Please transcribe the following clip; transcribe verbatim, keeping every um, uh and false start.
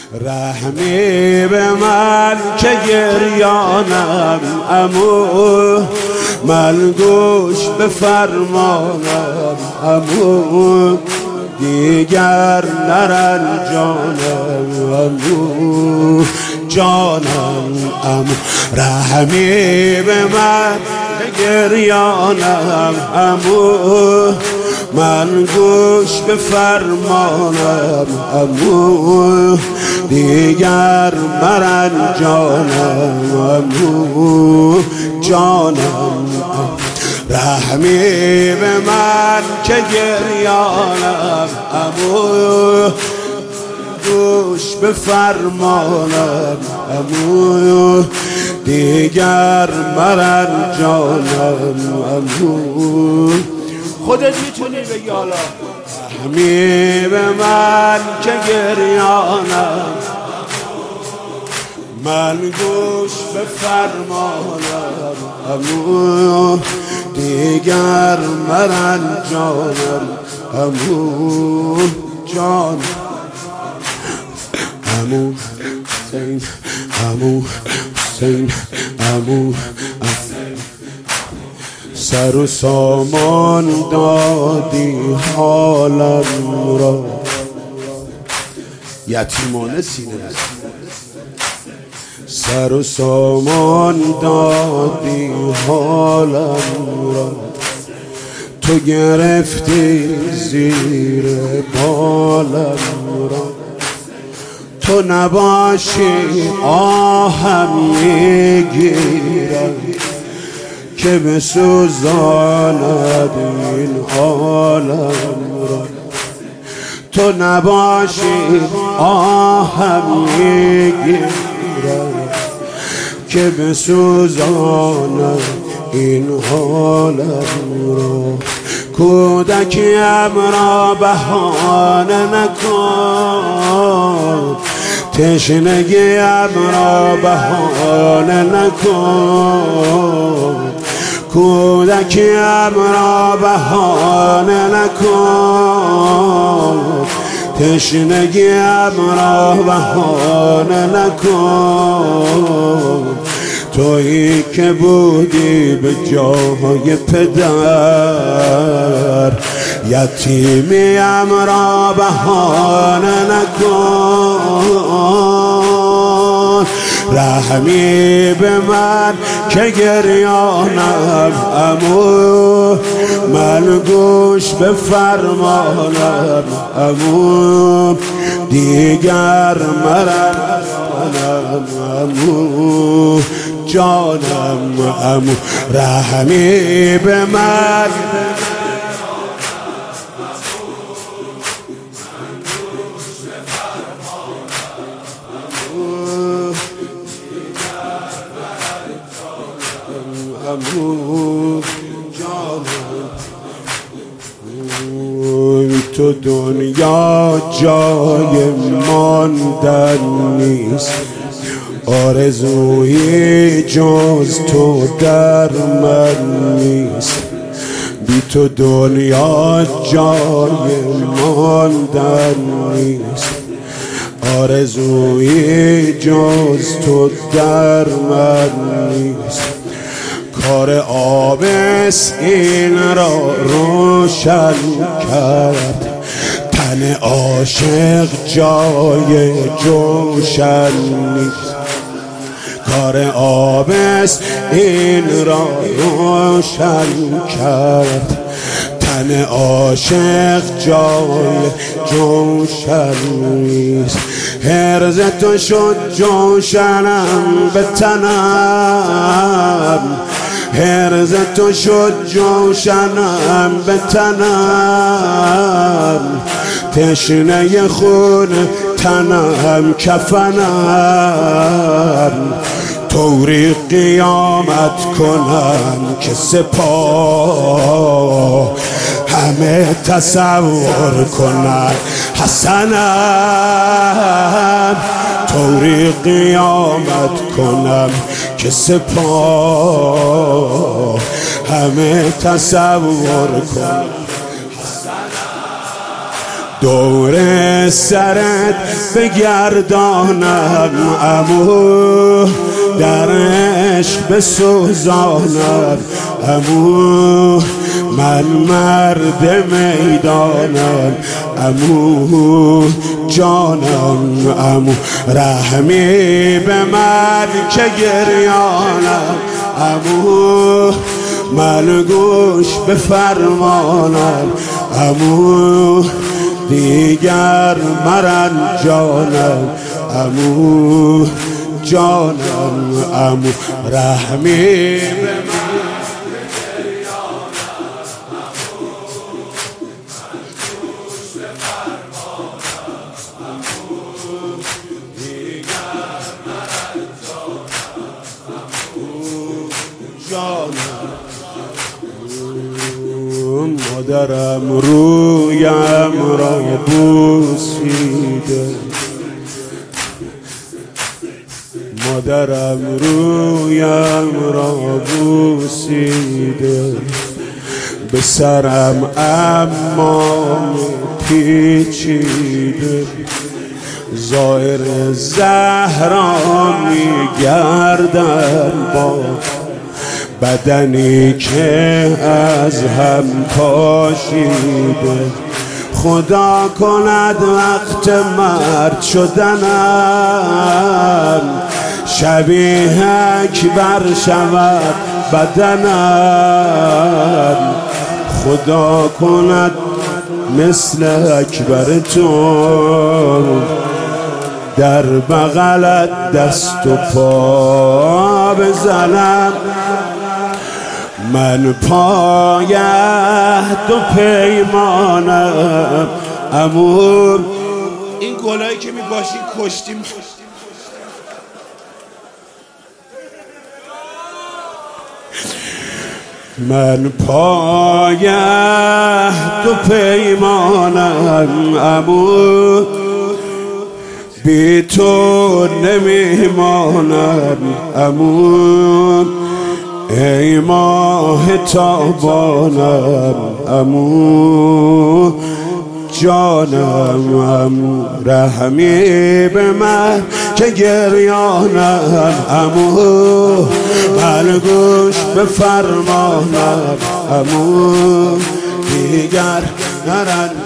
رحمی به من که گریانم عمو، من گوش به فرمانم عمو، دیگر نرنجانم عمو جانم عمو. رحمی به من که گریانم عمو، من گوش به فرمانم عمو، دیگر مرنجانم عمو جانم عمو. رحمی به من که گریانم عمو، گوش به فرمانم عمو، دیگر مرنجانم عمو. خودت میتونی بگی حالا. رحمی به من که گریانم، من گوش به فرمانم عمو، دیگر مرنجانم عمو جان عمو حسین عمو حسین عمو. سر و سامان دادی حالم را، یتیمانه سینه بزن. سر و سامان دادی حالم را، تو گرفتی زیر بالم را. تو نباشی آهم میگیرم که بسوزاند این حالم را. تو نباشی آهم میگیرم که بسوزاند این حالم را. کودکیم را بهانه نکن، تشنگیم را بهانه نکن، کودکیم را بهانه نکن، تشنگیم را بهانه نکن. تویی که بودی به جای پدر، یتیمیم را بهانه نکن. رحمی به من که گریانم عمو، من گوش به فرمانم عمو، دیگر مرنجانم عمو جانم عمو. رحمی به من عمو جانم. تو دنیا جای ماندن نیست، آرزویی جز تو در من نیست. بی تو دنیا جای ماندن نیست، آرزویی جز تو در من نیست. کار آبس این را روشن کرد، تن عاشق جای جوشن نیست. کار آبس این را روشن کرد، تن عاشق جای جوشن نیست. هرز تو شد جوشنم به تنم، هرز تو شد جوشنم به تنم، تشنه خون تنم کفنم. طوری قیامت کنم که سپاه همه تصور کنن حسنم. طوری قیامت کنم که سپاه همه تصور کنن. دور سرت بگردانم عمو، در عشق بسوزانم عمو، من مرد میدانم عمو جانم عمو، رحمی به من که گریانم عمو، ملگوش به فرمانم عمو، دیگر مرنجانم عمو جانم عمو، رحمی به من مادرم رویم را بوسیده، مادرم رویم را بوسیده، به سرم اما پیچیده، ظاهر زهرا میگردم با بدنی که از هم پاشیده، خدا کند وقت مرد شدنم شبیه اکبر شود بدنم، خدا کند مثل اکبر تو در بغلت دست و پا بزنم، من پایه دو پیمانم عمو. این گلایی که میباشی کشتیم، من پایه دو پیمانم عمو، بی تو نمیمانم عمو، ای ماه تابانم عمو جانم عمو، رحمی به من که گریانم عمو، ملگوش به فرمانم عمو، دیگر نرن